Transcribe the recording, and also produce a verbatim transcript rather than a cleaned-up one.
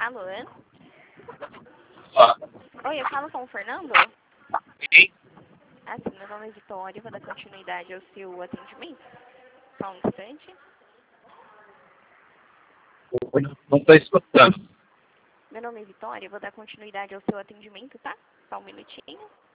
Alô? Ó. Oi, eu falo com o Fernando? Sim. Ah, sim, meu nome é Vitória, vou dar continuidade ao seu atendimento. Só um instante. Não estou escutando. Meu nome é Vitória, vou dar continuidade ao seu atendimento, tá? Só um minutinho.